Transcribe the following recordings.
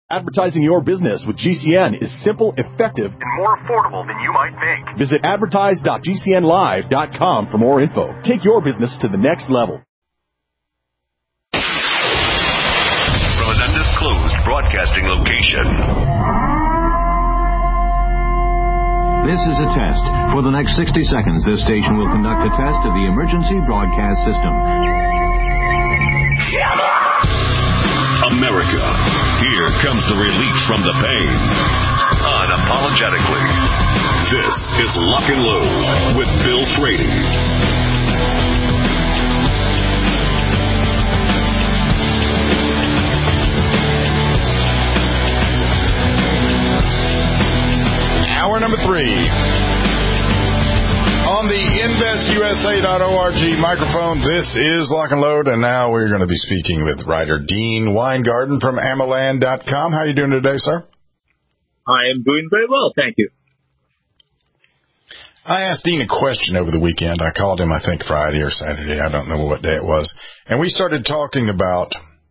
Advertising your business with GCN is simple, effective, and more affordable than you might think. Visit advertise.gcnlive.com for more info. Take your business to the next level. From an undisclosed broadcasting location. This is a test. For the next 60 seconds, this station will conduct a test of the emergency broadcast system. America, here comes the relief from the pain. Unapologetically. This is Lock and Load with Bill Frady. Hour number 3. On the InvestUSA.org microphone, this is Lock and Load, and now we're going to be speaking with writer Dean Weingarten from Amaland.com. How are you doing today, sir? I am doing very well, thank you. I asked Dean a question over the weekend. I called him, I think, Friday or Saturday. I don't know what day it was. And we started talking about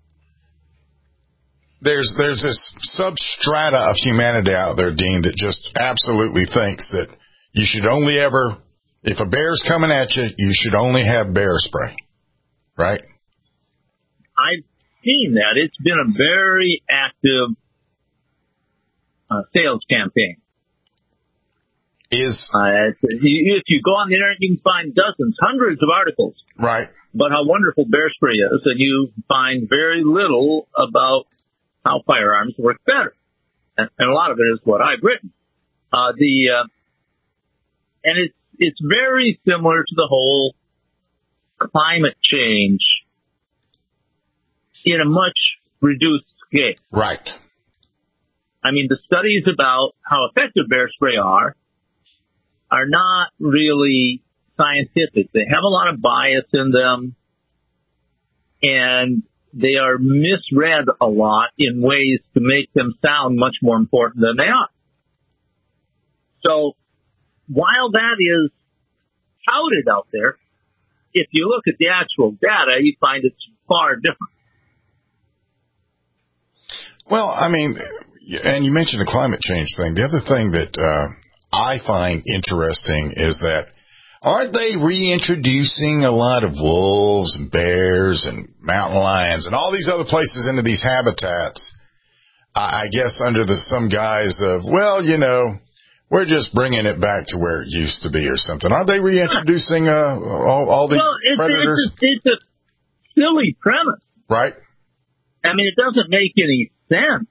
there's this substrata of humanity out there, Dean, that just absolutely thinks that you should only ever... If a bear's coming at you, you should only have bear spray, right? I've seen that. It's been a very active sales campaign. If you go on the internet, you can find dozens, hundreds of articles. Right. About how wonderful bear spray is, and you find very little about how firearms work better. And a lot of it is what I've written. And it's very similar to the whole climate change in a much reduced scale. Right. I mean, the studies about how effective bear spray are not really scientific. They have a lot of bias in them, and they are misread a lot in ways to make them sound much more important than they are. So, while that is touted out there, if you look at the actual data, you find it's far different. Well, I mean, and you mentioned the climate change thing. The other thing that I find interesting is that aren't they reintroducing a lot of wolves and bears and mountain lions and all these other places into these habitats, I guess under some guise of, well, you know, we're just bringing it back to where it used to be or something. Aren't they reintroducing all these predators? It's a silly premise. Right. I mean, it doesn't make any sense.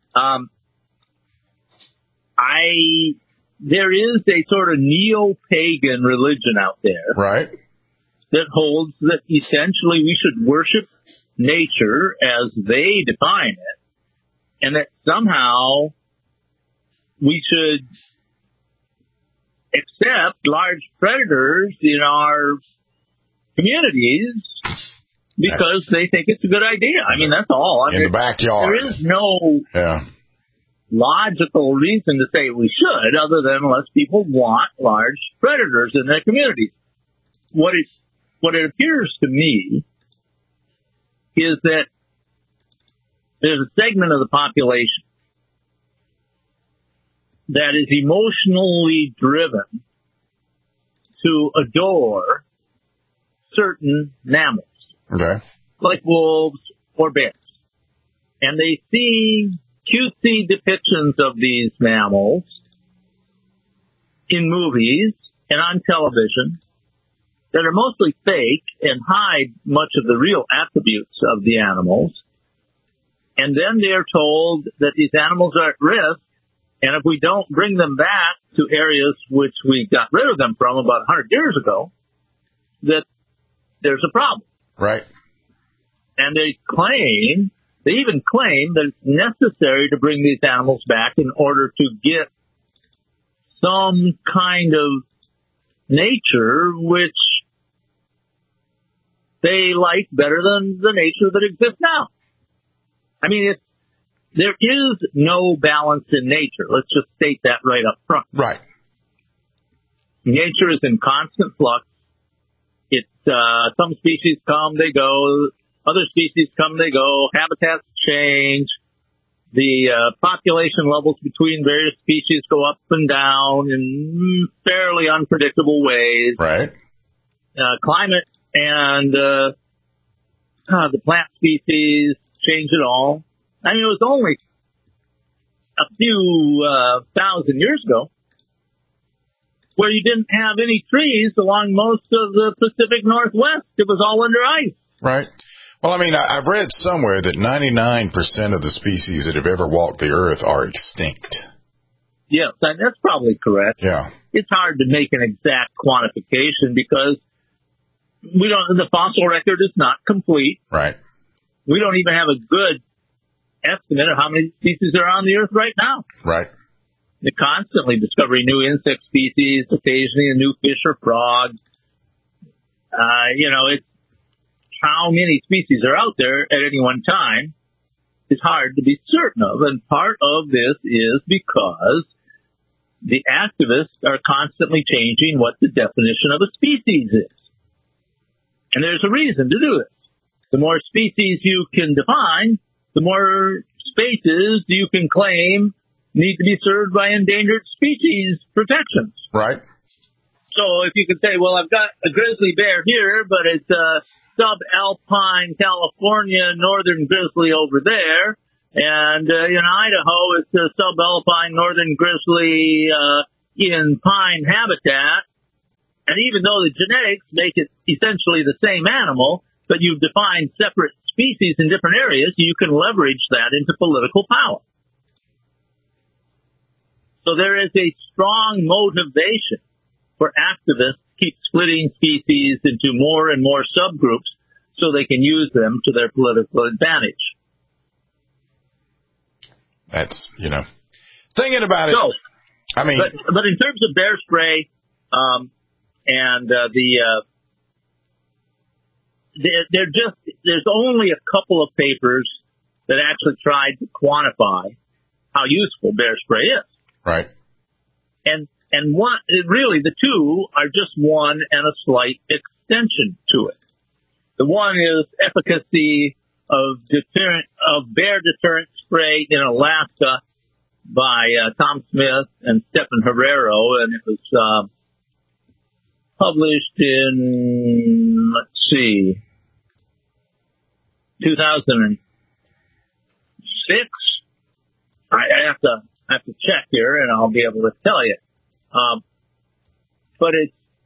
There is a sort of neo-pagan religion out there. Right. That holds that essentially we should worship nature as they define it, and that somehow we should accept large predators in our communities because they think it's a good idea. I mean, that's all. In the backyard. There is no logical reason to say we should, other than unless people want large predators in their communities. What it appears to me is that there's a segment of the population that is emotionally driven to adore certain mammals, like wolves or bears. And they see cutesy depictions of these mammals in movies and on television that are mostly fake and hide much of the real attributes of the animals. And then they're told that these animals are at risk, and if we don't bring them back to areas which we got rid of them from about 100 years ago, that there's a problem. Right. And they even claim that it's necessary to bring these animals back in order to get some kind of nature which they like better than the nature that exists now. I mean, there is no balance in nature. Let's just state that right up front. Right. Nature is in constant flux. It's some species come, they go. Other species come, they go. Habitats change. The population levels between various species go up and down in fairly unpredictable ways. Right. Climate and the plant species change it all. I mean, it was only a few thousand years ago where you didn't have any trees along most of the Pacific Northwest. It was all under ice. Right. Well, I mean, I've read somewhere that 99% of the species that have ever walked the earth are extinct. Yes, that's probably correct. Yeah. It's hard to make an exact quantification because the fossil record is not complete. Right. We don't even have a good estimate of how many species are on the earth right now. Right. They're constantly discovering new insect species, occasionally a new fish or frog. It's how many species are out there at any one time is hard to be certain of. And part of this is because the activists are constantly changing what the definition of a species is. And there's a reason to do it. The more species you can define, the more spaces you can claim need to be served by endangered species protections. Right. So if you could say, well, I've got a grizzly bear here, but it's subalpine California northern grizzly over there, and in Idaho it's a subalpine northern grizzly in pine habitat, and even though the genetics make it essentially the same animal, but you've defined separate species in different areas, you can leverage that into political power. So there is a strong motivation for activists to keep splitting species into more and more subgroups so they can use them to their political advantage. That's, thinking about it. So, I mean, but in terms of bear spray, there's only a couple of papers that actually tried to quantify how useful bear spray is. Right. And one, really, the two are just one and a slight extension to it. The one is efficacy of bear deterrent spray in Alaska by Tom Smith and Stephen Herrero, and it was published in 2006. I have to check here, and I'll be able to tell you. But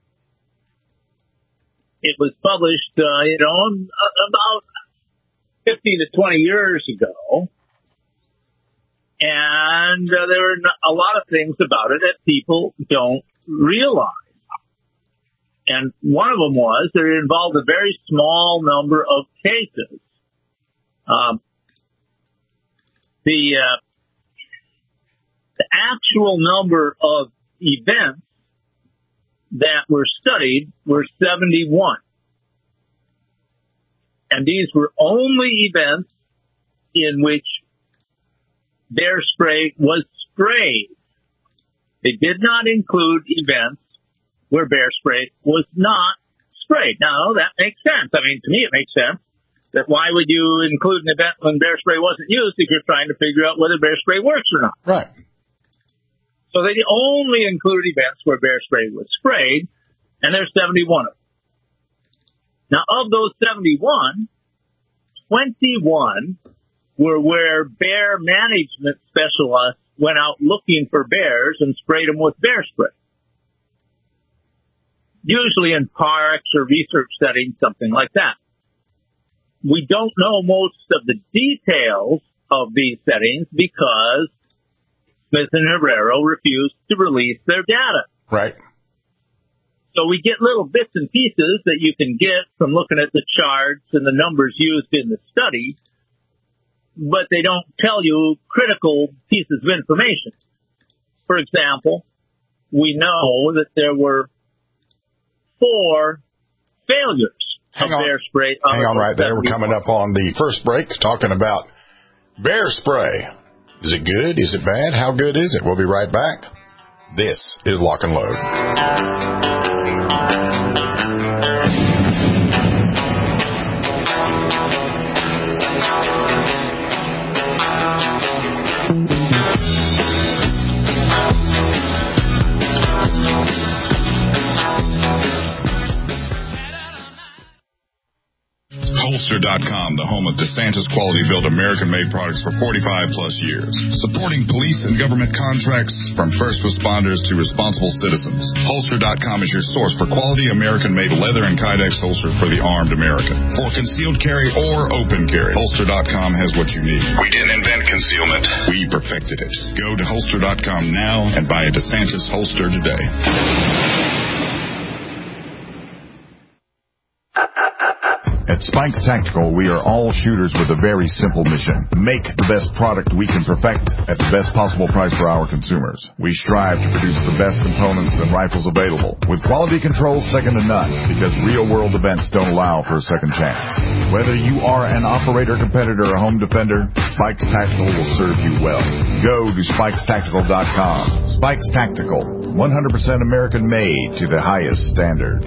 it was published, about 15 to 20 years ago. And there are a lot of things about it that people don't realize. And one of them was that it involved a very small number of cases. The actual number of events that were studied were 71. And these were only events in which bear spray was sprayed. They did not include events where bear spray was not sprayed. Now, that makes sense. I mean, to me, it makes sense that why would you include an event when bear spray wasn't used if you're trying to figure out whether bear spray works or not? Right. So they only include events where bear spray was sprayed, and there's 71 of them. Now, of those 71, 21 were where bear management specialists went out looking for bears and sprayed them with bear spray. Usually in parks or research settings, something like that. We don't know most of the details of these settings because Smith and Herrero refused to release their data. Right. So we get little bits and pieces that you can get from looking at the charts and the numbers used in the study, but they don't tell you critical pieces of information. For example, we know that there were 4 failures of bear spray. Hang on right there. We're coming up on the first break talking about bear spray. Is it good? Is it bad? How good is it? We'll be right back. This is Lock and Load. Holster.com, the home of DeSantis quality-built American-made products for 45-plus years. Supporting police and government contracts from first responders to responsible citizens. Holster.com is your source for quality American-made leather and Kydex holsters for the armed American. For concealed carry or open carry, Holster.com has what you need. We didn't invent concealment. We perfected it. Go to Holster.com now and buy a DeSantis holster today. At Spikes Tactical, we are all shooters with a very simple mission. Make the best product we can perfect at the best possible price for our consumers. We strive to produce the best components and rifles available, with quality control second to none, because real-world events don't allow for a second chance. Whether you are an operator, competitor, or home defender, Spikes Tactical will serve you well. Go to SpikesTactical.com. Spikes Tactical, 100% American-made to the highest standard.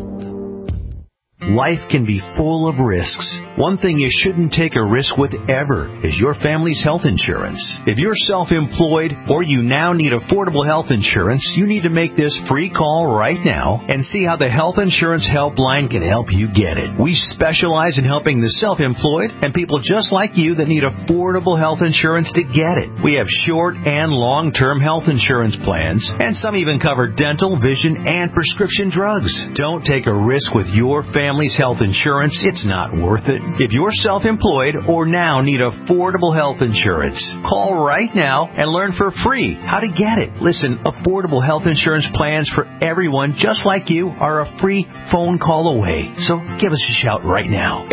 Life can be full of risks. One thing you shouldn't take a risk with ever is your family's health insurance. If you're self-employed or you now need affordable health insurance, you need to make this free call right now and see how the Health Insurance Helpline can help you get it. We specialize in helping the self-employed and people just like you that need affordable health insurance to get it. We have short and long-term health insurance plans, and some even cover dental, vision, and prescription drugs. Don't take a risk with your family's health insurance. It's not worth it. If you're self-employed or now need affordable health insurance, call right now and learn for free how to get it. Listen, affordable health insurance plans for everyone just like you are a free phone call away. So give us a shout right now.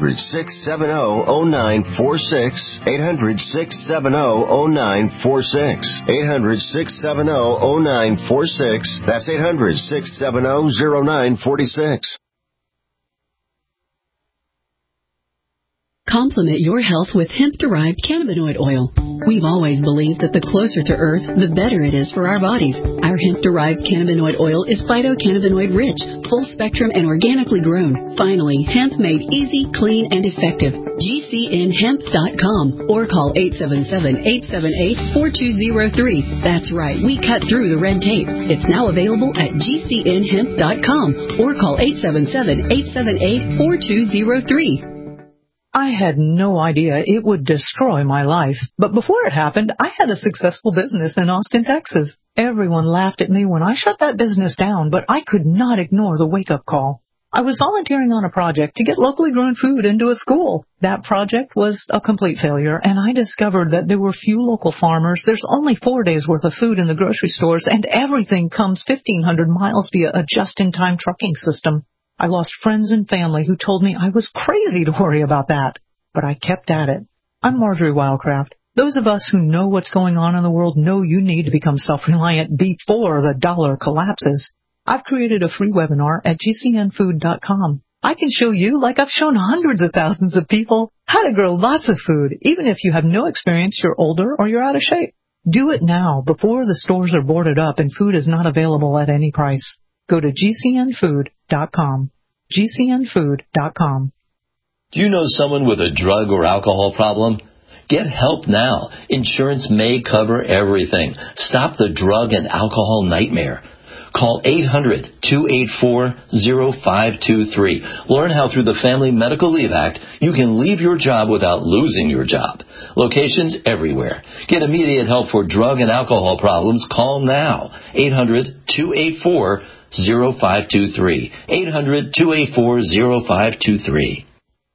800-670-0946. 800-670-0946. 800-670-0946. That's 800-670-0946. Complement your health with hemp-derived cannabinoid oil. We've always believed that the closer to Earth, the better it is for our bodies. Our hemp-derived cannabinoid oil is phytocannabinoid-rich, full-spectrum, and organically grown. Finally, hemp made easy, clean, and effective. GCNhemp.com or call 877-878-4203. That's right, we cut through the red tape. It's now available at GCNhemp.com or call 877-878-4203. I had no idea it would destroy my life. But before it happened, I had a successful business in Austin, Texas. Everyone laughed at me when I shut that business down, but I could not ignore the wake-up call. I was volunteering on a project to get locally grown food into a school. That project was a complete failure, and I discovered that there were few local farmers. There's only 4 days' worth of food in the grocery stores, and everything comes 1,500 miles via a just-in-time trucking system. I lost friends and family who told me I was crazy to worry about that. But I kept at it. I'm Marjorie Wildcraft. Those of us who know what's going on in the world know you need to become self-reliant before the dollar collapses. I've created a free webinar at GCNfood.com. I can show you, like I've shown hundreds of thousands of people, how to grow lots of food, even if you have no experience, you're older, or you're out of shape. Do it now before the stores are boarded up and food is not available at any price. Go to GCNfood.com. GCNfood.com. Do you know someone with a drug or alcohol problem? Get help now. Insurance may cover everything. Stop the drug and alcohol nightmare. Call 800-284-0523. Learn how through the Family Medical Leave Act you can leave your job without losing your job. Locations everywhere. Get immediate help for drug and alcohol problems. Call now. 800-284-0523. 800-284-0523.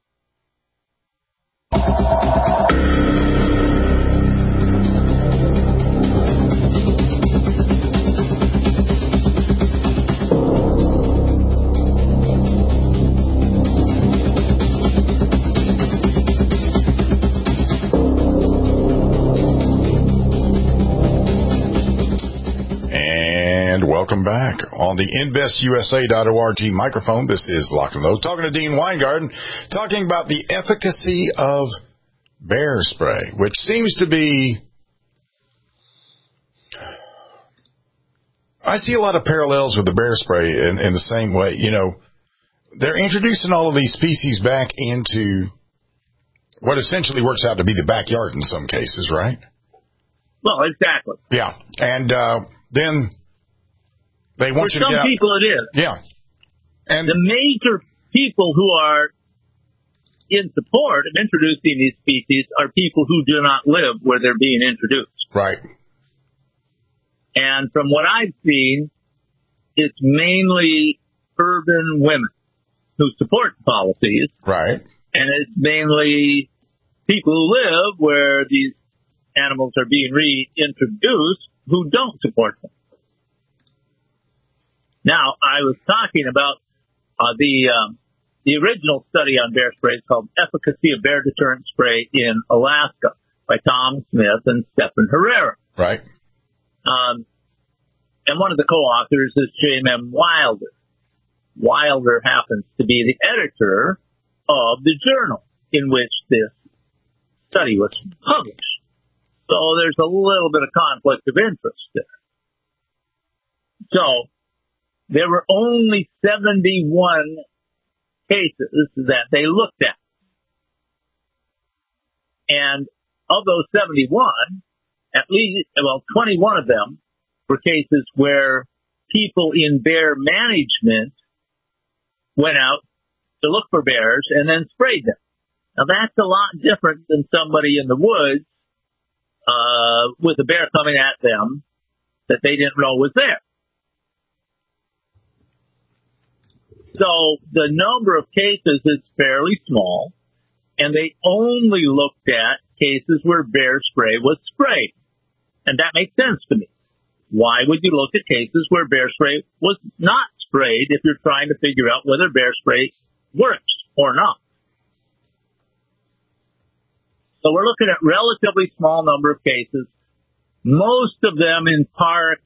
Welcome back on the InvestUSA.org microphone. This is Lock and Load, talking to Dean Weingarten, talking about the efficacy of bear spray, which seems to be, I see a lot of parallels with the bear spray in the same way. You know, they're introducing all of these species back into what essentially works out to be the backyard in some cases, right? Well, exactly. Yeah. And then they want For you to get some out. people it is. Yeah. And the major people who are in support of introducing these species are people who do not live where they're being introduced. Right. And from what I've seen, it's mainly urban women who support the policies. Right. And it's mainly people who live where these animals are being reintroduced who don't support them. Now, I was talking about the original study on bear spray. It's called Efficacy of Bear Deterrent Spray in Alaska by Tom Smith and Stephen Herrera. Right. And one of the co-authors is James M. Wilder. Wilder happens to be the editor of the journal in which this study was published. So there's a little bit of conflict of interest there. So there were only 71 cases that they looked at. And of those 71, at least, 21 of them were cases where people in bear management went out to look for bears and then sprayed them. Now that's a lot different than somebody in the woods with a bear coming at them that they didn't know was there. So the number of cases is fairly small, and they only looked at cases where bear spray was sprayed. And that makes sense to me. Why would you look at cases where bear spray was not sprayed if you're trying to figure out whether bear spray works or not? So we're looking at relatively small number of cases, most of them in parks.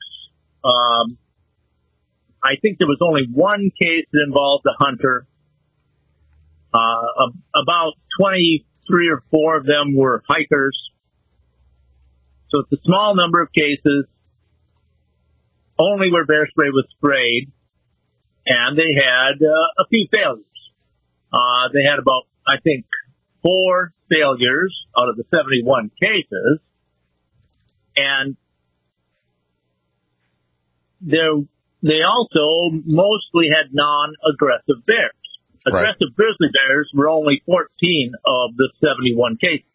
I think there was only one case that involved a hunter. About 23 or 4 of them were hikers. So it's a small number of cases, only where bear spray was sprayed, and they had a few failures. They had about, I think, 4 failures out of the 71 cases, and they also mostly had non-aggressive bears. Aggressive grizzly bears were only 14 of the 71 cases.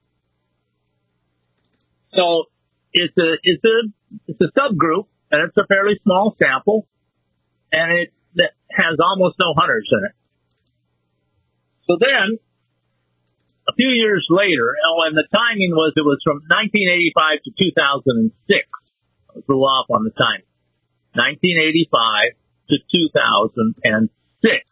So it's a subgroup, and it's a fairly small sample, and it has almost no hunters in it. So then, a few years later, and the timing was, it was from 1985 to 2006. I was a little off on the timing. 1985 to 2006.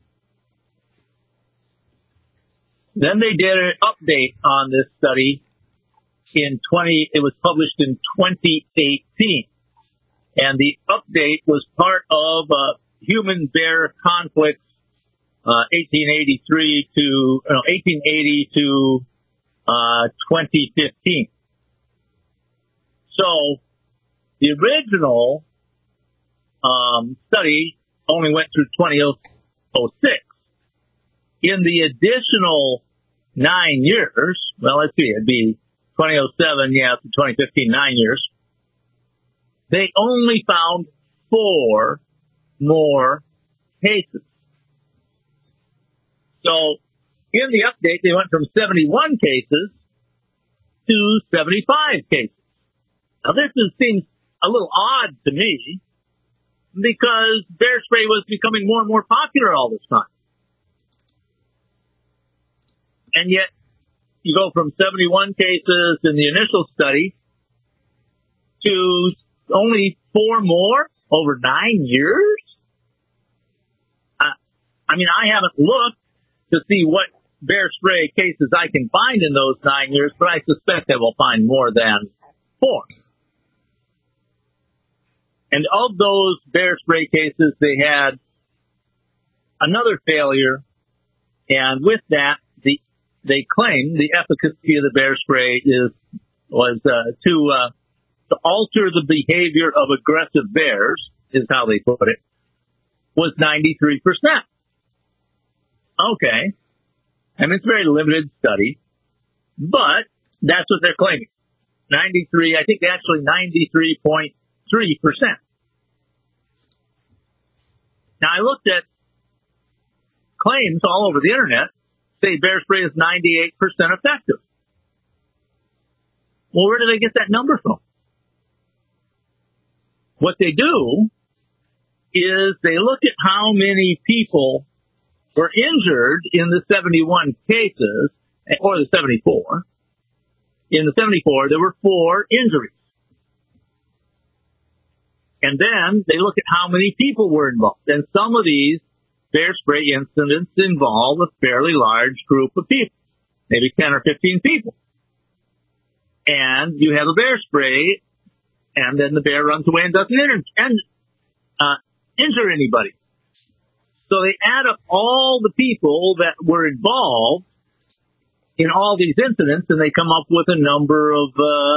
Then they did an update on this study it was published in 2018. And the update was part of Human Bear Conflicts 1880 to 2015. So the original study only went through 2006. In the additional 9 years, well, let's see, it'd be 2007, to 2015, 9 years, they only found 4 more cases. So in the update, they went from 71 cases to 75 cases. Now, this seems a little odd to me because bear spray was becoming more and more popular all this time. And yet, you go from 71 cases in the initial study to only 4 more over 9 years? I mean, I haven't looked to see what bear spray cases I can find in those 9 years, but I suspect I will find more than 4. And of those bear spray cases, they had another failure, and with that, they claim the efficacy of the bear spray was to alter the behavior of aggressive bears, is how they put it, was 93%. Okay. I mean, it's a very limited study, but that's what they're claiming. 93, I think actually 93.3%. Now, I looked at claims all over the internet say bear spray is 98% effective. Well, where do they get that number from? What they do is they look at how many people were injured in the 71 cases, or the 74. In the 74, there were 4 injuries. And then they look at how many people were involved. And some of these bear spray incidents involve a fairly large group of people, maybe 10 or 15 people. And you have a bear spray, and then the bear runs away and doesn't injure anybody. So they add up all the people that were involved in all these incidents, and they come up with a number of,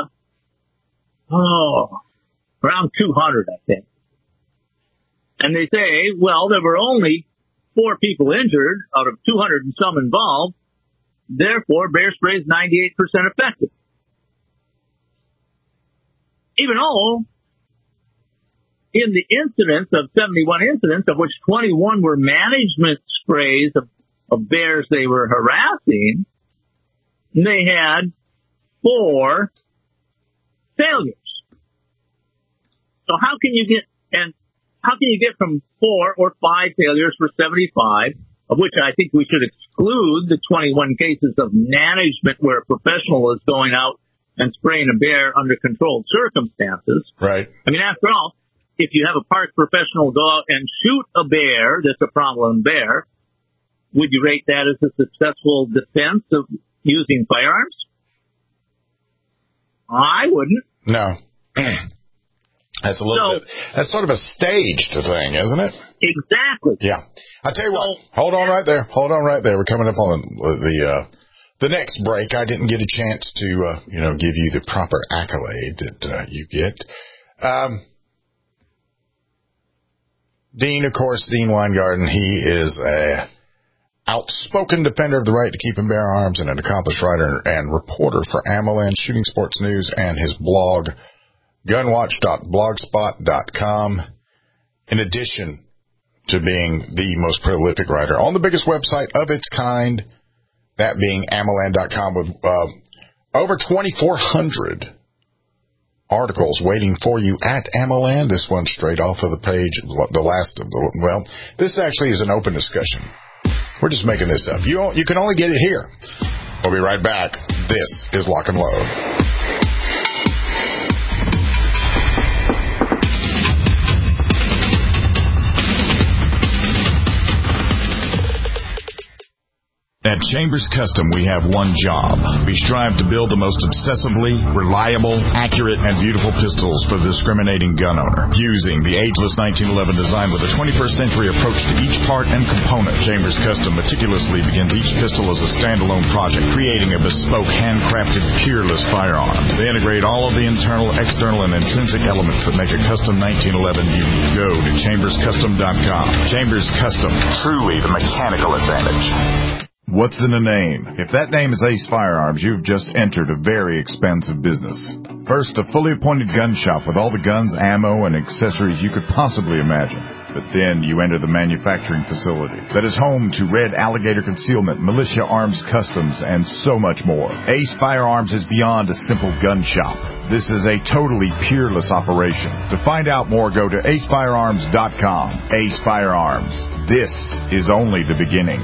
around 200, I think. And they say, well, there were only 4 people injured out of 200 and some involved. Therefore, bear spray is 98% effective. Even though in the incidents of 71 incidents, of which 21 were management sprays of bears they were harassing, they had 4 failures. So how can you get from 4 or 5 failures for 75, of which I think we should exclude the 21 cases of management where a professional is going out and spraying a bear under controlled circumstances. Right. I mean, after all, if you have a park professional go out and shoot a bear that's a problem bear, would you rate that as a successful defense of using firearms? I wouldn't. No. That's a little bit, that's sort of a staged thing, isn't it? Exactly. Yeah. I'll tell you what, hold on right there. We're coming up on the next break. I didn't get a chance to, give you the proper accolade that you get. Dean, of course, Dean Weingarten, he is a outspoken defender of the right to keep and bear arms and an accomplished writer and reporter for AmmoLand Shooting Sports News and his blog, gunwatch.blogspot.com, in addition to being the most prolific writer on the biggest website of its kind, that being AmmoLand.com, with over 2,400 articles waiting for you at AmmoLand. This one straight off of the page, this actually is an open discussion. We're just making this up. You can only get it here. We'll be right back. This is Lock and Load. At Chambers Custom, we have one job. We strive to build the most obsessively reliable, accurate, and beautiful pistols for the discriminating gun owner. Using the ageless 1911 design with a 21st century approach to each part and component, Chambers Custom meticulously begins each pistol as a standalone project, creating a bespoke, handcrafted, peerless firearm. They integrate all of the internal, external, and intrinsic elements that make a custom 1911 unique. Go to chamberscustom.com. Chambers Custom, truly the mechanical advantage. What's in a name? If that name is Ace Firearms, you've just entered a very expensive business. First, a fully appointed gun shop with all the guns, ammo, and accessories you could possibly imagine. But then you enter the manufacturing facility that is home to Red Alligator Concealment, Militia Arms Customs, and so much more. Ace Firearms is beyond a simple gun shop. This is a totally peerless operation. To find out more, go to acefirearms.com. Ace Firearms. This is only the beginning.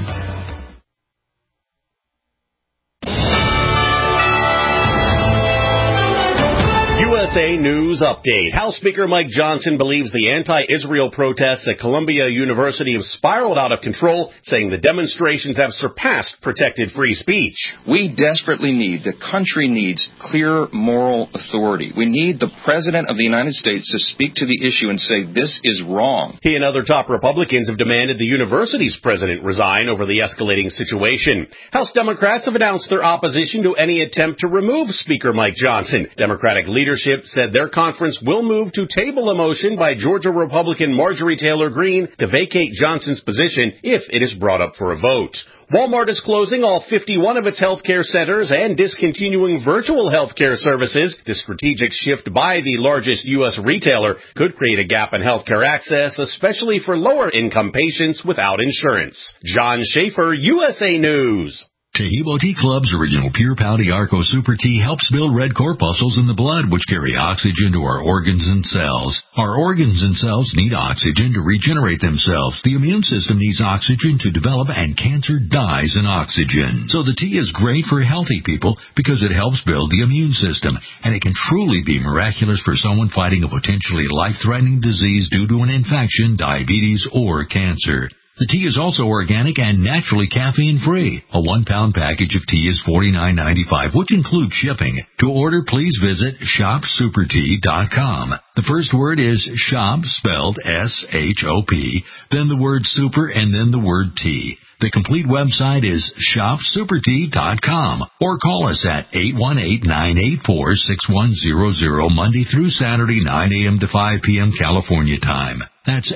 USA News Update. House Speaker Mike Johnson believes the anti-Israel protests at Columbia University have spiraled out of control, saying the demonstrations have surpassed protected free speech. We desperately need, the country needs, clear moral authority. We need the President of the United States to speak to the issue and say this is wrong. He and other top Republicans have demanded the university's president resign over the escalating situation. House Democrats have announced their opposition to any attempt to remove Speaker Mike Johnson. Democratic leadership said their conference will move to table a motion by Georgia Republican Marjorie Taylor Greene to vacate Johnson's position if it is brought up for a vote. Walmart is closing all 51 of its healthcare centers and discontinuing virtual healthcare services. This strategic shift by the largest U.S. retailer could create a gap in healthcare access, especially for lower-income patients without insurance. John Schaefer, USA News. Tahibo Tea Club's original Pure Pau Arco Super Tea helps build red corpuscles in the blood, which carry oxygen to our organs and cells. Our organs and cells need oxygen to regenerate themselves. The immune system needs oxygen to develop, and cancer dies in oxygen. So the tea is great for healthy people because it helps build the immune system, and it can truly be miraculous for someone fighting a potentially life-threatening disease due to an infection, diabetes, or cancer. The tea is also organic and naturally caffeine-free. A 1-pound package of tea is $49.95, which includes shipping. To order, please visit shopsupertea.com. The first word is shop, spelled S-H-O-P, then the word super, and then the word tea. The complete website is shopsupertea.com, or call us at 818-984-6100 Monday through Saturday, 9 a.m. to 5 p.m. California time. That's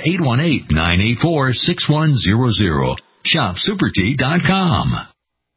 818-984-6100. Shopsupertea.com.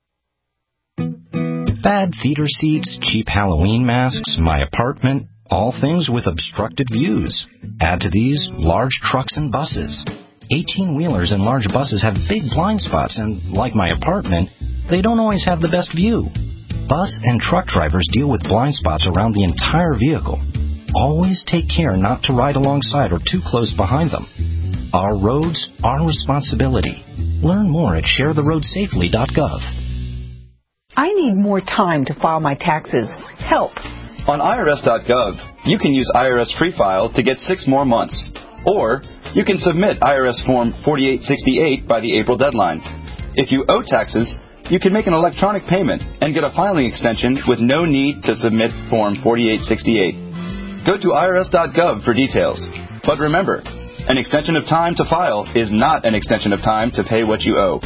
Bad theater seats, cheap Halloween masks, my apartment, all things with obstructed views. Add to these large trucks and buses. 18-wheelers and large buses have big blind spots, and like my apartment, they don't always have the best view. Bus and truck drivers deal with blind spots around the entire vehicle. Always take care not to ride alongside or too close behind them. Our roads, our responsibility. Learn more at sharetheroadsafely.gov. I need more time to file my taxes. Help. On IRS.gov, you can use IRS Free File to get 6 more months. Or you can submit IRS Form 4868 by the April deadline. If you owe taxes, you can make an electronic payment and get a filing extension with no need to submit Form 4868. Go to IRS.gov for details. But remember, an extension of time to file is not an extension of time to pay what you owe.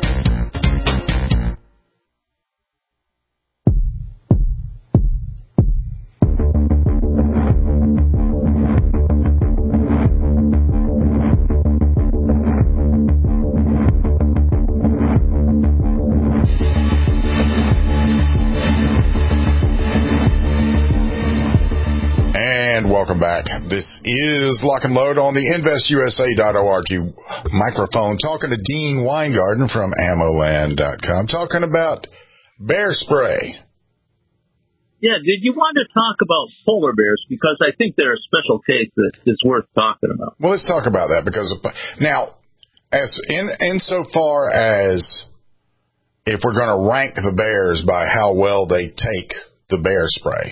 Welcome back. This is Lock and Load on the InvestUSA.org microphone, talking to Dean Weingarten from AmmoLand.com, talking about bear spray. Yeah, did you want to talk about polar bears? Because I think they're a special case that is worth talking about. Well, let's talk about that, because now, as insofar as if we're going to rank the bears by how well they take the bear spray,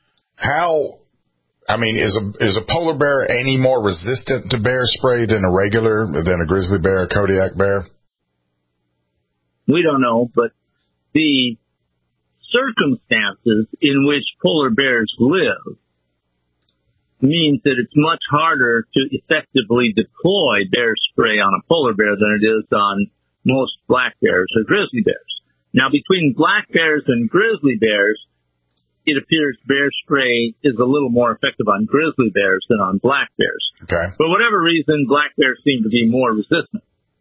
is a polar bear any more resistant to bear spray than a grizzly bear, a Kodiak bear? We don't know, but the circumstances in which polar bears live means that it's much harder to effectively deploy bear spray on a polar bear than it is on most black bears or grizzly bears. Now, between black bears and grizzly bears, it appears bear spray is a little more effective on grizzly bears than on black bears. Okay. For whatever reason, black bears seem to be more resistant.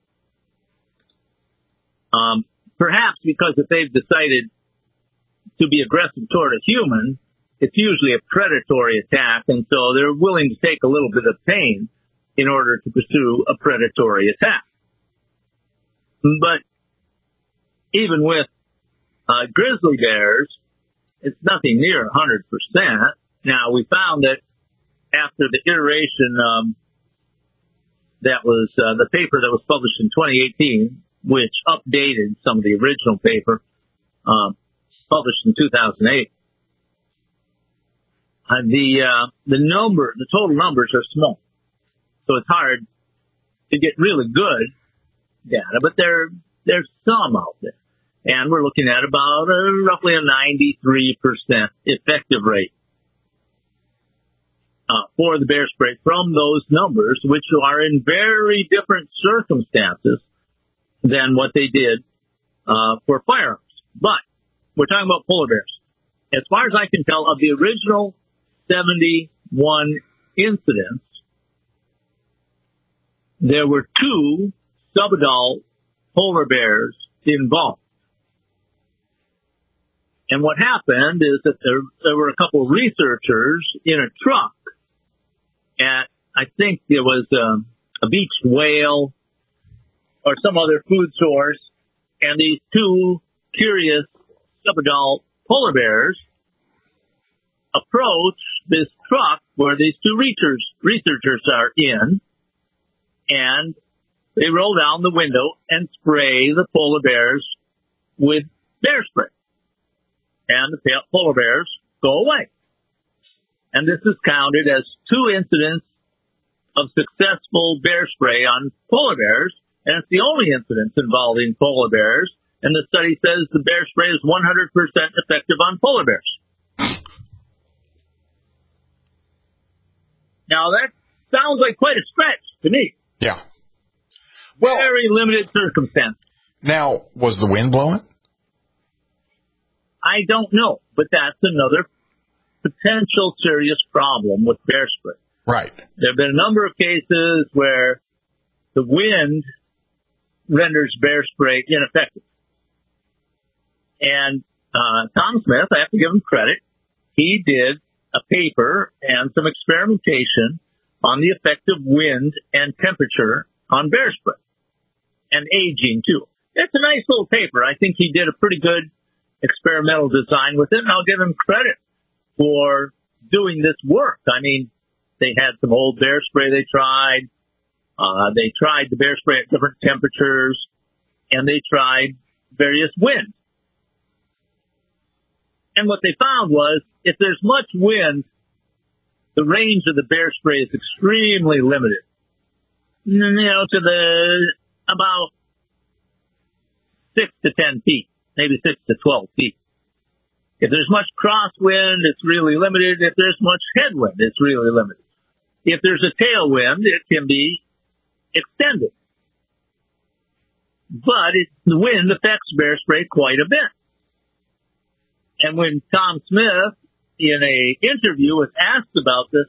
Perhaps because if they've decided to be aggressive toward a human, it's usually a predatory attack, and so they're willing to take a little bit of pain in order to pursue a predatory attack. But even with grizzly bears, it's nothing near 100%. Now, we found that after the iteration that was the paper that was published in 2018, which updated some of the original paper published in 2008, the total numbers are small. So it's hard to get really good data, but there's some out there. And we're looking at about roughly a 93% effective rate for the bear spray from those numbers, which are in very different circumstances than what they did for firearms. But we're talking about polar bears. As far as I can tell, of the original 71 incidents, there were 2 subadult polar bears involved. And what happened is that there were a couple of researchers in a truck at, I think it was a beached whale or some other food source, and these 2 curious subadult polar bears approached this truck where these 2 researchers are in, and they roll down the window and spray the polar bears with bear spray. And the polar bears go away. And this is counted as 2 incidents of successful bear spray on polar bears, and it's the only incidents involving polar bears. And the study says the bear spray is 100% effective on polar bears. Now that sounds like quite a stretch to me. Yeah. Well, very limited circumstance. Now, was the wind blowing? I don't know, but that's another potential serious problem with bear spray. Right. There have been a number of cases where the wind renders bear spray ineffective. And Tom Smith, I have to give him credit, he did a paper and some experimentation on the effect of wind and temperature on bear spray. And aging, too. It's a nice little paper. I think he did a pretty good experimental design with it, and I'll give him credit for doing this work. I mean, they had some old bear spray they tried. They tried the bear spray at different temperatures, and they tried various winds. And what they found was, if there's much wind, the range of the bear spray is extremely limited. You know, to about 6 to 10 feet, maybe 6 to 12 feet. If there's much crosswind, it's really limited. If there's much headwind, it's really limited. If there's a tailwind, it can be extended. But the wind affects bear spray quite a bit. And when Tom Smith, in a interview, was asked about this,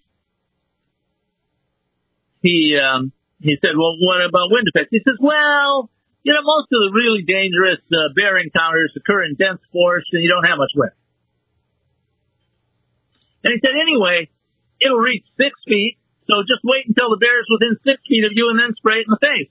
he said, well, what about wind effects? He says, well, you know, most of the really dangerous bear encounters occur in dense forest and you don't have much wind. And he said, anyway, it'll reach 6 feet, so just wait until the bear's within 6 feet of you and then spray it in the face.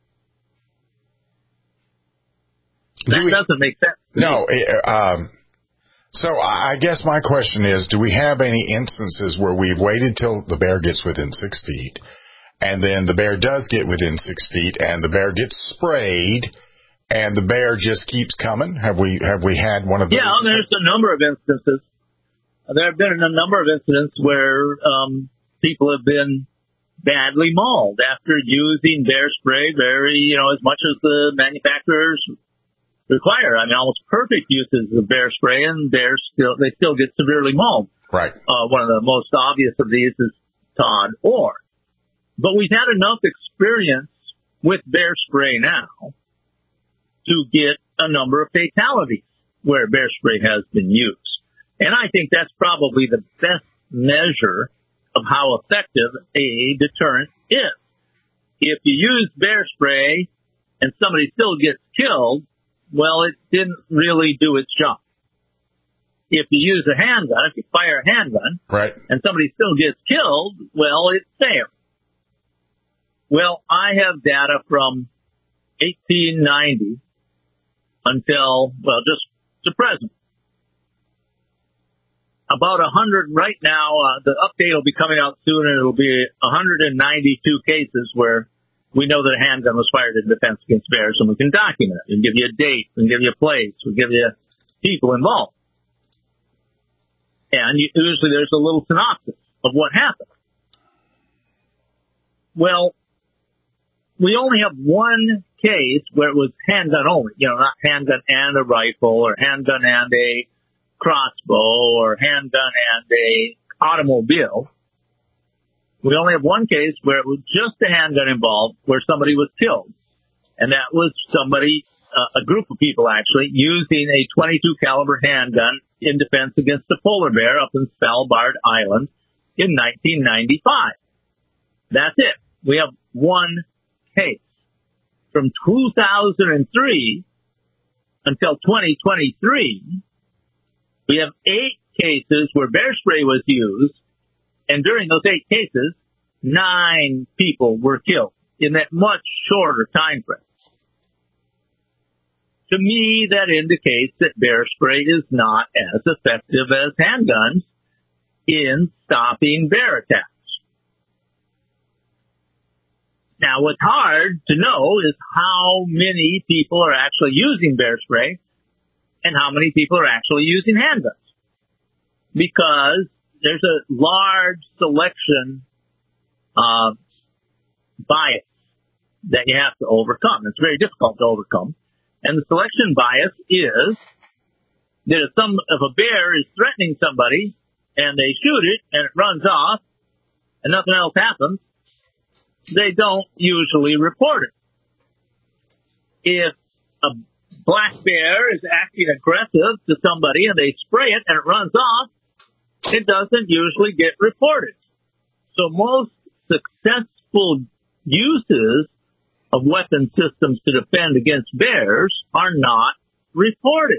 That doesn't make sense. No. So I guess my question is, do we have any instances where we've waited till the bear gets within 6 feet, and then the bear does get within 6 feet, and the bear gets sprayed, and the bear just keeps coming? Have we had one of those? Yeah, there's a number of instances. There have been a number of incidents where people have been badly mauled after using bear spray as much as the manufacturers require. I mean, almost perfect uses of bear spray, and bears still get severely mauled. Right. One of the most obvious of these is Todd Orr. But we've had enough experience with bear spray now to get a number of fatalities where bear spray has been used. And I think that's probably the best measure of how effective a deterrent is. If you use bear spray and somebody still gets killed, well, it didn't really do its job. If you use a handgun, if you fire a handgun, right, and somebody still gets killed, well, it's fair. Well, I have data from 1890 until, just to present. About 100 right now, the update will be coming out soon, and it'll be 192 cases where we know that a handgun was fired in defense against bears, and we can document it. We can give you a date, we can give you a place, we give you people involved. And usually there's a little synopsis of what happened. Well, we only have one case where it was handgun only, not handgun and a rifle, or handgun and a crossbow, or handgun and a automobile. We only have one case where it was just a handgun involved, where somebody was killed. And that was somebody, a group of people actually, using a .22 caliber handgun in defense against a polar bear up in Svalbard Island in 1995. That's it. We have one case. From 2003 until 2023, we have 8 cases where bear spray was used, and during those 8 cases, 9 people were killed in that much shorter time frame. To me, that indicates that bear spray is not as effective as handguns in stopping bear attacks. Now, what's hard to know is how many people are actually using bear spray and how many people are actually using handguns, because there's a large selection bias that you have to overcome. It's very difficult to overcome. And the selection bias is that if a bear is threatening somebody and they shoot it and it runs off and nothing else happens, they don't usually report it. If a black bear is acting aggressive to somebody and they spray it and it runs off, it doesn't usually get reported. So most successful uses of weapon systems to defend against bears are not reported.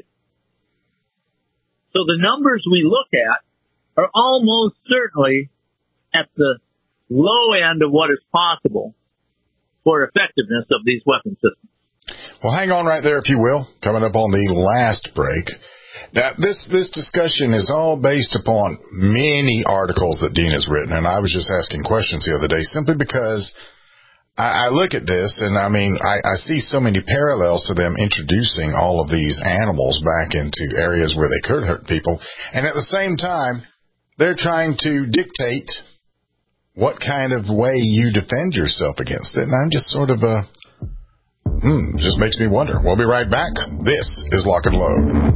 So the numbers we look at are almost certainly at the low end of what is possible for effectiveness of these weapon systems. Well, hang on right there, if you will. Coming up on the last break. Now, this discussion is all based upon many articles that Dean has written, and I was just asking questions the other day simply because I look at this, and I mean, I see so many parallels to them introducing all of these animals back into areas where they could hurt people, and at the same time, they're trying to dictate what kind of way you defend yourself against it. And I'm just sort of just makes me wonder. We'll be right back. This is Lock and Load.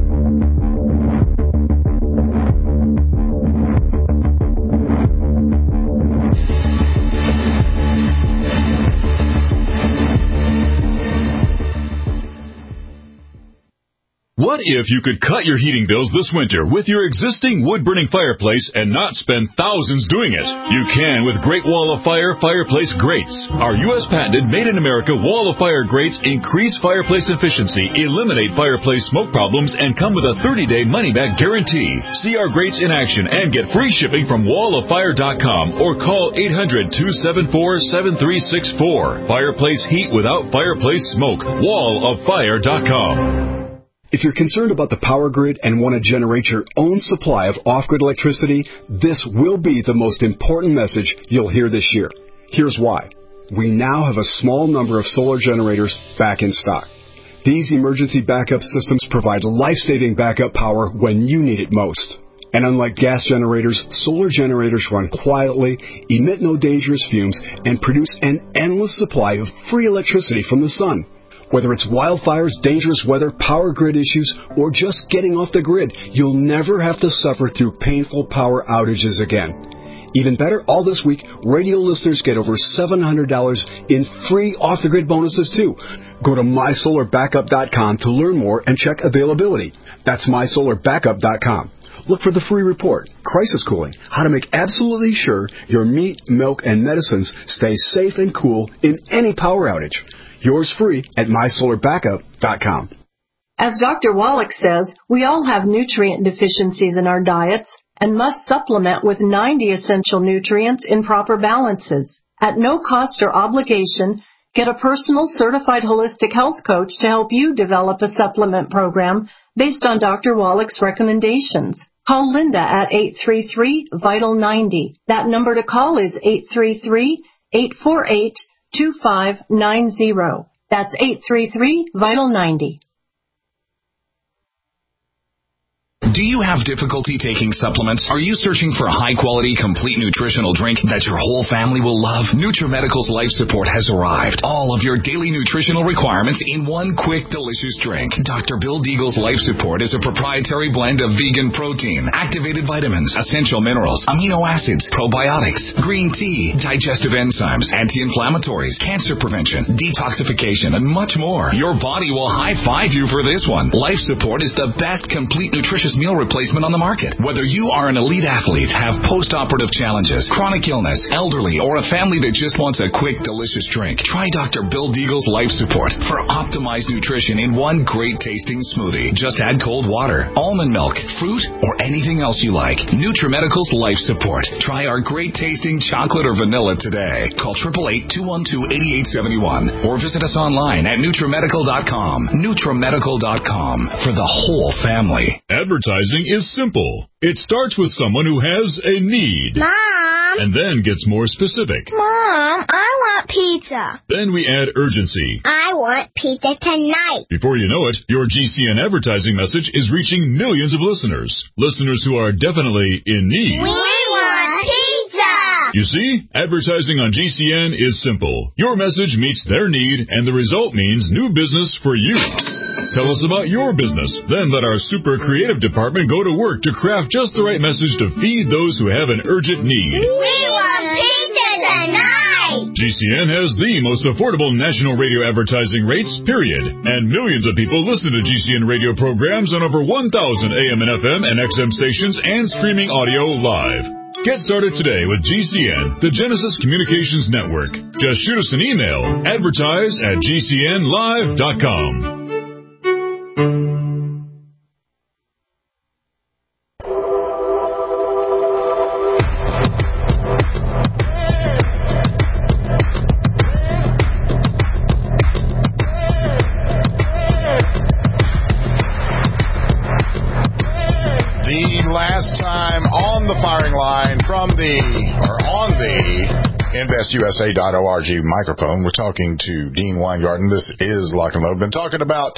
What if you could cut your heating bills this winter with your existing wood-burning fireplace and not spend thousands doing it? You can with Great Wall of Fire fireplace grates. Our U.S. patented made-in-America Wall of Fire grates increase fireplace efficiency, eliminate fireplace smoke problems, and come with a 30-day money-back guarantee. See our grates in action and get free shipping from walloffire.com or call 800-274-7364. Fireplace heat without fireplace smoke. walloffire.com. If you're concerned about the power grid and want to generate your own supply of off-grid electricity, this will be the most important message you'll hear this year. Here's why. We now have a small number of solar generators back in stock. These emergency backup systems provide life-saving backup power when you need it most. And unlike gas generators, solar generators run quietly, emit no dangerous fumes, and produce an endless supply of free electricity from the sun. Whether it's wildfires, dangerous weather, power grid issues, or just getting off the grid, you'll never have to suffer through painful power outages again. Even better, all this week, radio listeners get over $700 in free off-the-grid bonuses, too. Go to mysolarbackup.com to learn more and check availability. That's mysolarbackup.com. Look for the free report, Crisis Cooling, how to make absolutely sure your meat, milk, and medicines stay safe and cool in any power outage. Yours free at mysolarbackup.com. As Dr. Wallach says, we all have nutrient deficiencies in our diets and must supplement with 90 essential nutrients in proper balances. At no cost or obligation, get a personal certified holistic health coach to help you develop a supplement program based on Dr. Wallach's recommendations. Call Linda at 833-VITAL-90. That number to call is 833-848-2590. That's 833-VITAL-90. Do you have difficulty taking supplements? Are you searching for a high-quality, complete nutritional drink that your whole family will love? NutriMedical's Life Support has arrived. All of your daily nutritional requirements in one quick, delicious drink. Dr. Bill Deagle's Life Support is a proprietary blend of vegan protein, activated vitamins, essential minerals, amino acids, probiotics, green tea, digestive enzymes, anti-inflammatories, cancer prevention, detoxification, and much more. Your body will high-five you for this one. Life Support is the best complete nutritious fastest meal replacement on the market. Whether you are an elite athlete, have post-operative challenges, chronic illness, elderly, or a family that just wants a quick, delicious drink, try Dr. Bill Deagle's Life Support for optimized nutrition in one great tasting smoothie. Just add cold water, almond milk, fruit, or anything else you like. NutriMedical's Life Support. Try our great tasting chocolate or vanilla today. Call 888-212-8871 or visit us online at NutriMedical.com. NutriMedical.com for the whole family. Advertising is simple. It starts with someone who has a need. Mom! And then gets more specific. Mom, I want pizza. Then we add urgency. I want pizza tonight. Before you know it, your GCN advertising message is reaching millions of listeners. Listeners who are definitely in need. We want pizza! You see, advertising on GCN is simple. Your message meets their need, and the result means new business for you. Tell us about your business. Then let our super creative department go to work to craft just the right message to feed those who have an urgent need. We want pizza tonight! GCN has the most affordable national radio advertising rates, period. And millions of people listen to GCN radio programs on over 1,000 AM and FM and XM stations and streaming audio live. Get started today with GCN, the Genesis Communications Network. Just shoot us an email, advertise@gcnlive.com. InvestUSA.org microphone. We're talking to Dean Weingarten. This is Lock and Load. Been talking about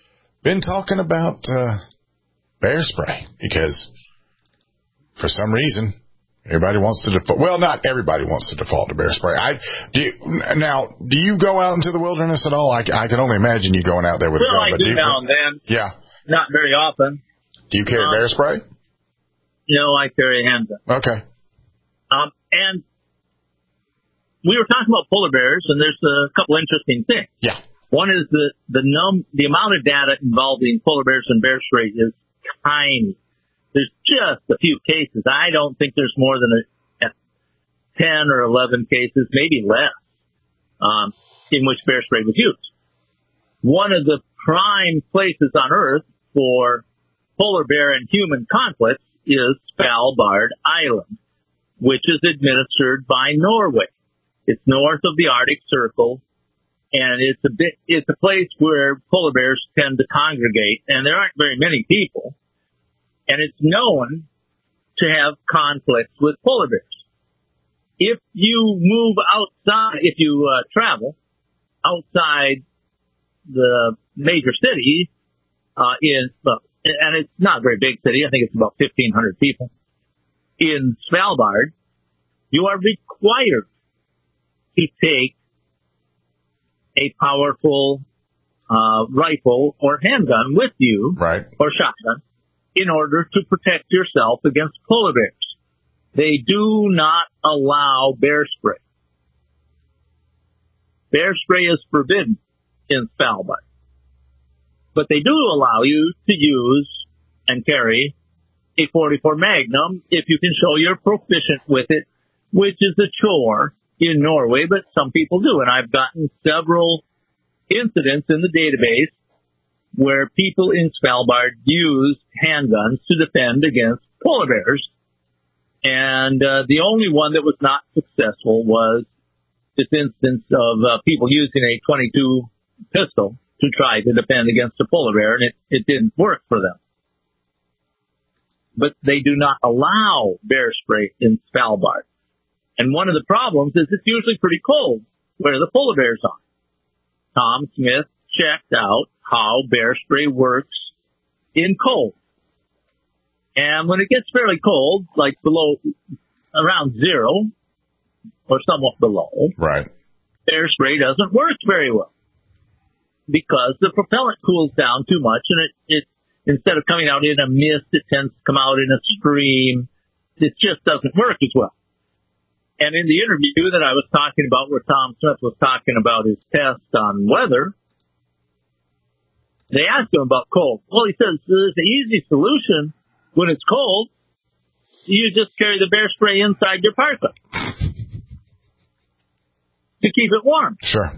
bear spray because for some reason everybody wants to default. Well, not everybody wants to default to bear spray. Do you go out into the wilderness at all? I can only imagine you going out there with a gun. I do now and then. Yeah. Not very often. Do you carry bear spray? No, I carry a handgun. Okay. And we were talking about polar bears, and there's a couple interesting things. Yeah. One is the amount of data involving polar bears and bear spray is tiny. There's just a few cases. I don't think there's more than 10 or 11 cases, maybe less, in which bear spray was used. One of the prime places on Earth for polar bear and human conflicts is Svalbard Island, which is administered by Norway. It's north of the Arctic Circle, and it's a place where polar bears tend to congregate, and there aren't very many people, and it's known to have conflicts with polar bears. If you move outside, if you travel outside the major cities, and it's not a very big city, I think it's about 1,500 people, in Svalbard, you are required to take a powerful rifle or handgun with you, right, or shotgun, in order to protect yourself against polar bears. They do not allow bear spray. Bear spray is forbidden in Svalbard. But they do allow you to use and carry a .44 Magnum if you can show you're proficient with it, which is a chore in Norway, but some people do. And I've gotten several incidents in the database where people in Svalbard used handguns to defend against polar bears. And the only one that was not successful was this instance of people using a .22 pistol to try to defend against a polar bear, and it didn't work for them. But they do not allow bear spray in Svalbard. And one of the problems is it's usually pretty cold where the polar bears are. Tom Smith checked out how bear spray works in cold. And when it gets fairly cold, like around zero or somewhat below, right, bear spray doesn't work very well because the propellant cools down too much, and it instead of coming out in a mist, it tends to come out in a stream. It just doesn't work as well. And in the interview that I was talking about, where Tom Smith was talking about his test on weather, they asked him about cold. Well, he says, there's an easy solution when it's cold, you just carry the bear spray inside your parka to keep it warm. Sure.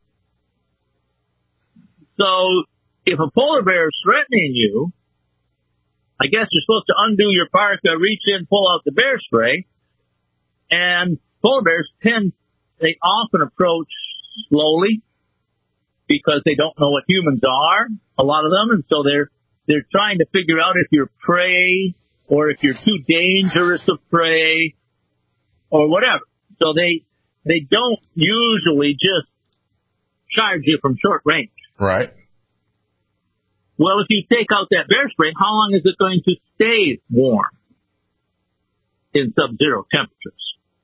So if a polar bear is threatening you, I guess you're supposed to undo your parka, reach in, pull out the bear spray, and polar bears they often approach slowly because they don't know what humans are, a lot of them, and so they're trying to figure out if you're prey or if you're too dangerous of prey or whatever. So they don't usually just charge you from short range. Right. Well, if you take out that bear spray, how long is it going to stay warm in sub-zero temperatures?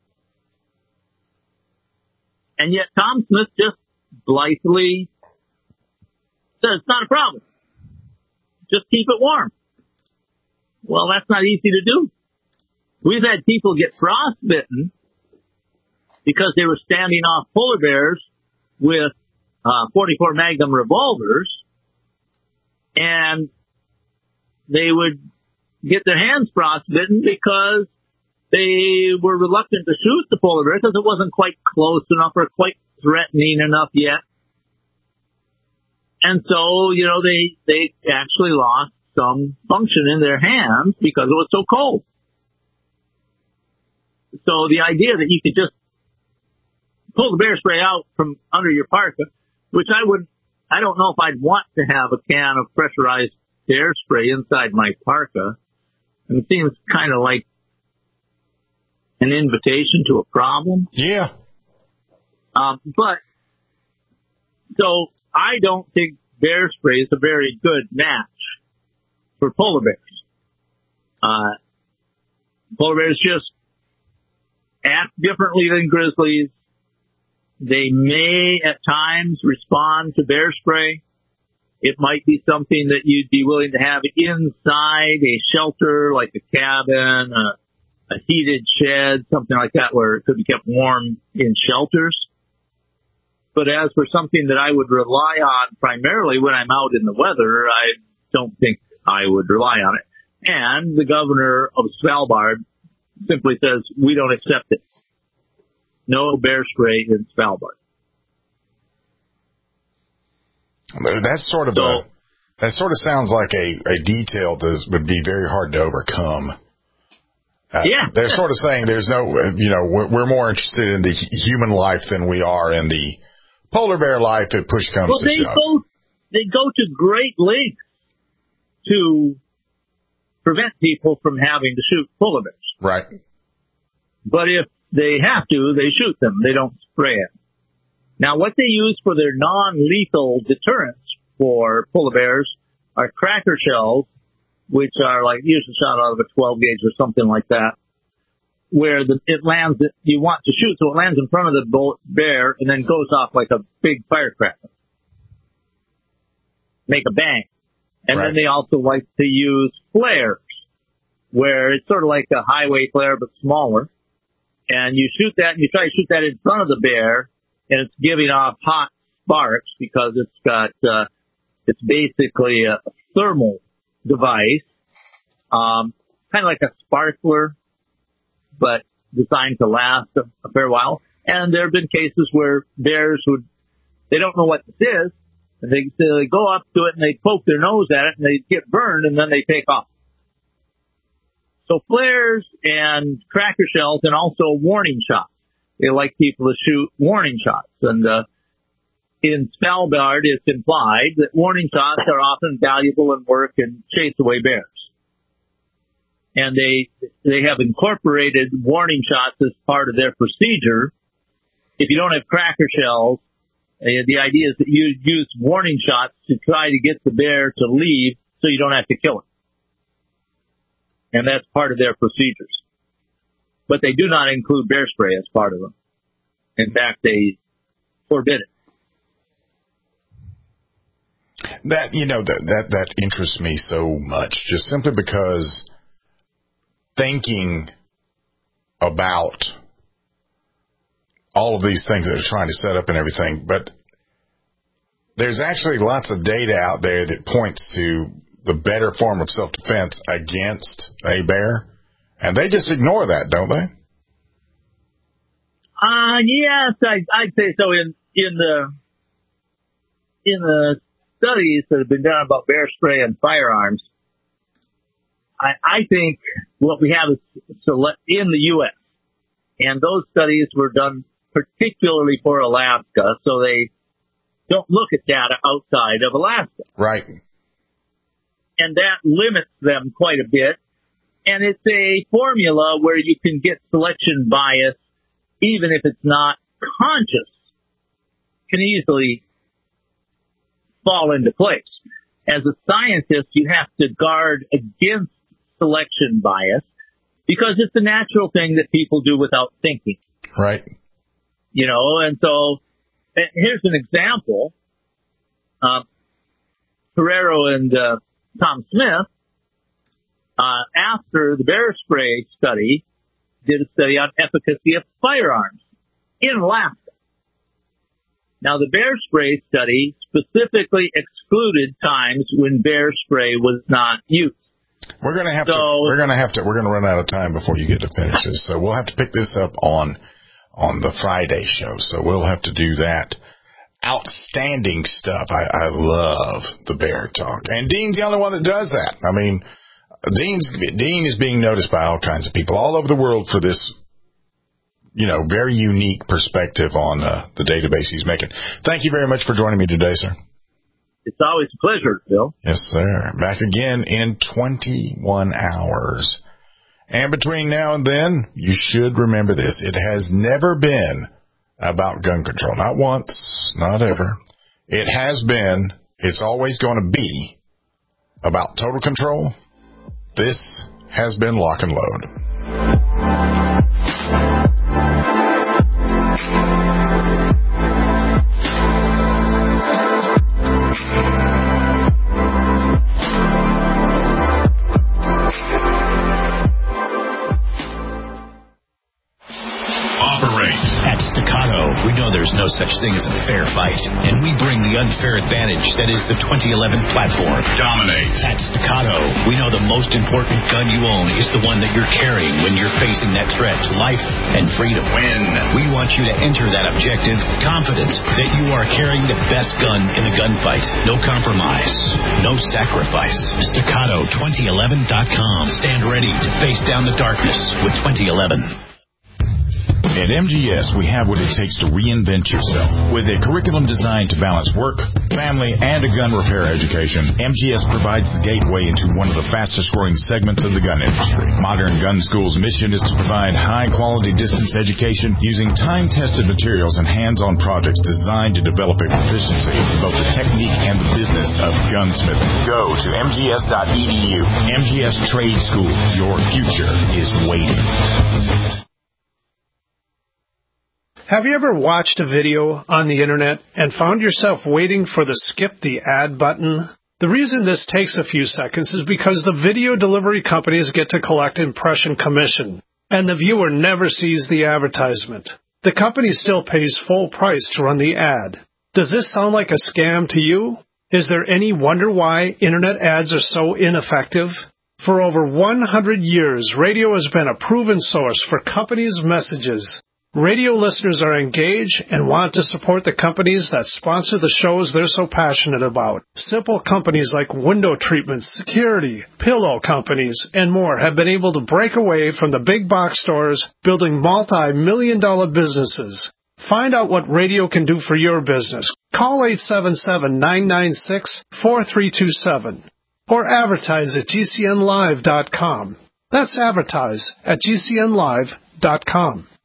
And yet Tom Smith just blithely says it's not a problem. Just keep it warm. Well, that's not easy to do. We've had people get frostbitten because they were standing off polar bears with 44 Magnum revolvers, and they would get their hands frostbitten because they were reluctant to shoot the polar bear because it wasn't quite close enough or quite threatening enough yet. And so, they actually lost some function in their hands because it was so cold. So the idea that you could just pull the bear spray out from under your parka, which I don't know if I'd want to have a can of pressurized bear spray inside my parka. And it seems kind of like an invitation to a problem. Yeah. So I don't think bear spray is a very good match for polar bears. Polar bears just act differently than grizzlies. They may at times respond to bear spray. It might be something that you'd be willing to have inside a shelter like a cabin, a heated shed, something like that where it could be kept warm in shelters. But as for something that I would rely on primarily when I'm out in the weather, I don't think I would rely on it. And the governor of Svalbard simply says, we don't accept it. No bear spray in Svalbard. That sort of sounds like a detail that would be very hard to overcome. Yeah. They're sort of saying there's no, we're more interested in the human life than we are in the polar bear life if push comes to shove. They go to great lengths to prevent people from having to shoot polar bears. Right. But if they have to, they shoot them. They don't spray them. Now, what they use for their non-lethal deterrents for polar bears are cracker shells, which are like usually shot out of a 12 gauge or something like that, where it lands, you want to shoot, so it lands in front of the bear and then goes off like a big firecracker. Make a bang. And Then they also like to use flares, where it's sort of like a highway flare but smaller. And you shoot that, and you try to shoot that in front of the bear, and it's giving off hot sparks because it's got, it's basically a thermal device, kind of like a sparkler, but designed to last a fair while. And there have been cases where bears they don't know what this is, and they go up to it and they poke their nose at it and they get burned and then they take off. So flares and cracker shells and also warning shots. They like people to shoot warning shots. And in Svalbard, it's implied that warning shots are often valuable and work and chase away bears. And they have incorporated warning shots as part of their procedure. If you don't have cracker shells, the idea is that you use warning shots to try to get the bear to leave so you don't have to kill it. And that's part of their procedures. But they do not include bear spray as part of them. In fact, they forbid it. That interests me so much, just simply because thinking about all of these things that they're trying to set up and everything, but there's actually lots of data out there that points to the better form of self-defense against a bear. And they just ignore that, don't they? Yes, I'd say so. In the studies that have been done about bear spray and firearms, I think what we have is in the U.S. And those studies were done particularly for Alaska, so they don't look at data outside of Alaska. Right. And that limits them quite a bit. And it's a formula where you can get selection bias, even if it's not conscious, can easily fall into place. As a scientist, you have to guard against selection bias because it's a natural thing that people do without thinking. Right. You know, and so here's an example. Ferrero and Tom Smith, after the bear spray study, did a study on efficacy of firearms in Alaska. Now, the bear spray study specifically excluded times when bear spray was not used. We're going to run out of time before you get to finish this. So we'll have to pick this up on the Friday show. So we'll have to do that. Outstanding stuff. I love the bear talk. And Dean's the only one that does that. I mean, Dean is being noticed by all kinds of people all over the world for this, very unique perspective on the database he's making. Thank you very much for joining me today, sir. It's always a pleasure, Phil. Yes, sir. Back again in 21 hours. And between now and then, you should remember this. It has never been about gun control. Not once, not ever. It has been, it's always going to be about total control. This has been Lock and Load. At Staccato, we know there's no such thing as a fair fight, and we bring the unfair advantage that is the 2011 platform. Dominate. At Staccato, we know the most important gun you own is the one that you're carrying when you're facing that threat to life and freedom. Win. We want you to enter that objective confident that you are carrying the best gun in the gunfight. No compromise, no sacrifice. Staccato2011.com. Stand ready to face down the darkness with 2011. At MGS, we have what it takes to reinvent yourself. With a curriculum designed to balance work, family, and a gun repair education, MGS provides the gateway into one of the fastest-growing segments of the gun industry. Modern Gun School's mission is to provide high-quality distance education using time-tested materials and hands-on projects designed to develop a proficiency in both the technique and the business of gunsmithing. Go to mgs.edu. MGS Trade School. Your future is waiting. Have you ever watched a video on the internet and found yourself waiting for the skip the ad button? The reason this takes a few seconds is because the video delivery companies get to collect impression commission, and the viewer never sees the advertisement. The company still pays full price to run the ad. Does this sound like a scam to you? Is there any wonder why internet ads are so ineffective? For over 100 years, radio has been a proven source for companies' messages. Radio listeners are engaged and want to support the companies that sponsor the shows they're so passionate about. Simple companies like window treatments, security, pillow companies, and more have been able to break away from the big box stores, building multi-million-dollar businesses. Find out what radio can do for your business. Call 877-996-4327 or advertise at GCNlive.com. That's advertise at GCNlive.com.